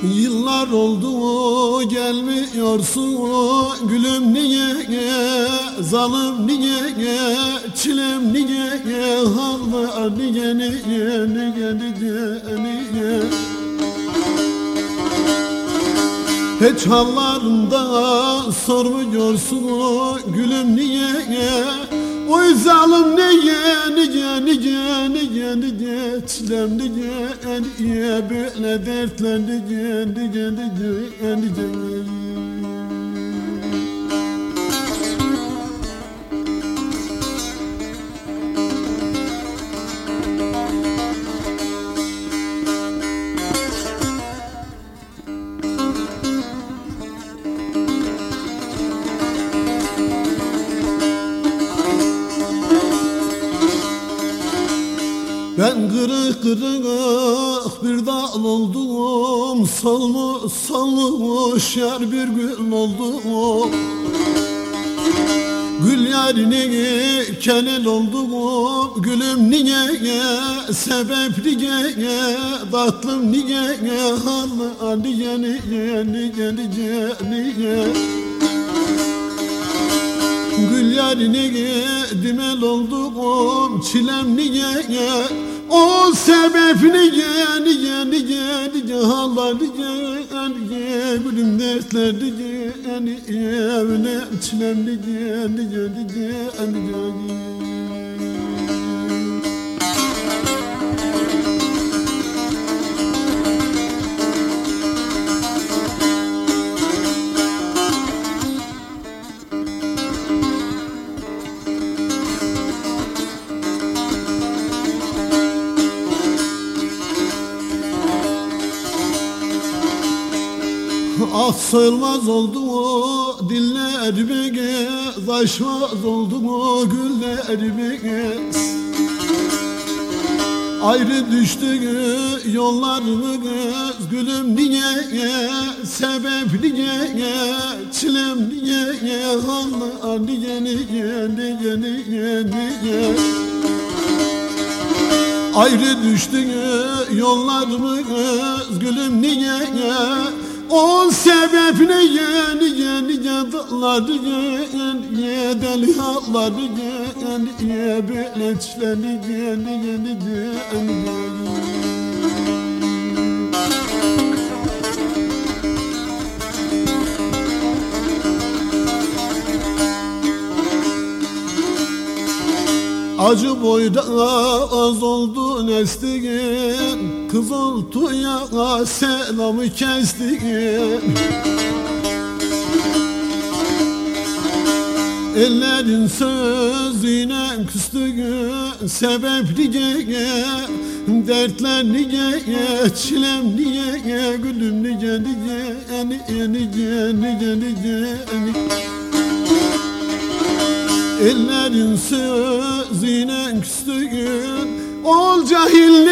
Yıllar oldu gelmiyorsun gülüm niye zalim niye çilem niye hallar niye hiç hallarında sormuyorsun gülüm niye oy zalim niye çilem niye böyle dertler niye Ben kırık bir dal oldum, solmuş yar bir gül oldum. Gül yarine kelel oldum, gülüm niye, sebep niye, tatlım niye, Allah niye. Gül yarine dimel oldum, çilem niye, o sebep niye, Allah niye, gülüm dertler niye, öyle çilem niye. Ah sığılmaz oldu o dillerime, taşmaz oldu o güllerime. Ayrı düştü yollarımız gülüm niye, sebep niye, çilem niye, Allah niye. Ayrı düştü yollarımız gülüm niye, o sebep niye dağlar niye deli hallar niye böyle çile niye. Acı boyda az oldu nesliğin, kızıltuya selamı kestin. Ellerin sözüne küstün, sebep niye, dertler niye, çilem niye, gülüm niye. Ellerin sözüne küstün, ol cahil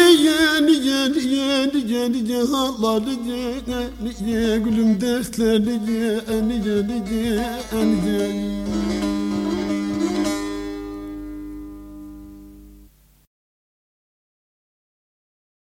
niye, hallar niye, gülüm dertler niye.